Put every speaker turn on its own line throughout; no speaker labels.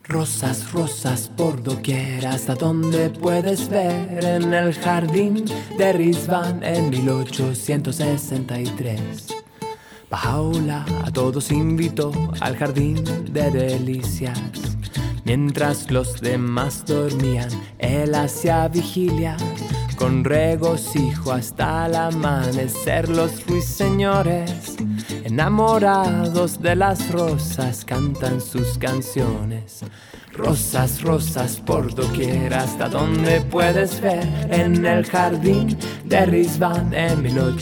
Rosas, rosas por doquier, hasta donde puedes ver, en el jardín de Rizván en 1863. Baha'u'llah a todos invitó al jardín de delicias. Mientras los demás dormían, él hacía vigilia. Con regocijo hasta el amanecer, los ruiseñores, enamorados de las rosas, cantan sus canciones. Rosas, rosas por doquier, hasta donde puedes ver, en el jardín de Rizván en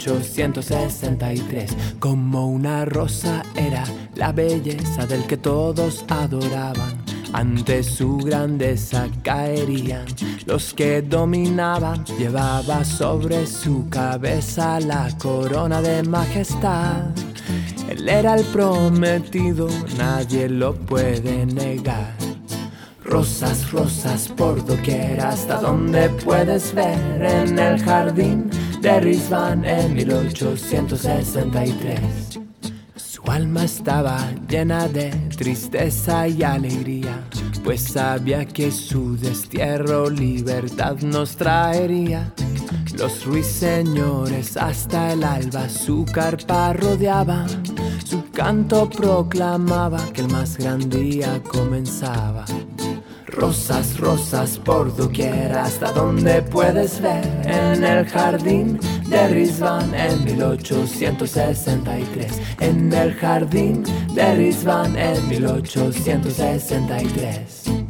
1863. Como una rosa era la belleza del que todos adoraban. Ante su grandeza caerían los que dominaban. Llevaba sobre su cabeza la corona de majestad. Él era el prometido, nadie lo puede negar. Rosas, rosas por doquier, hasta donde puedes ver, en el jardín de Rizván en 1863. Su alma estaba llena de tristeza y alegría, pues sabía que su destierro libertad nos traería. Los ruiseñores hasta el alba su carpa rodeaban. Su canto proclamaba que el más gran día comenzaba. Rosas, rosas por doquier, hasta donde puedes ver, en el jardín de Rizván en 1863. En el jardín de Rizván en 1863.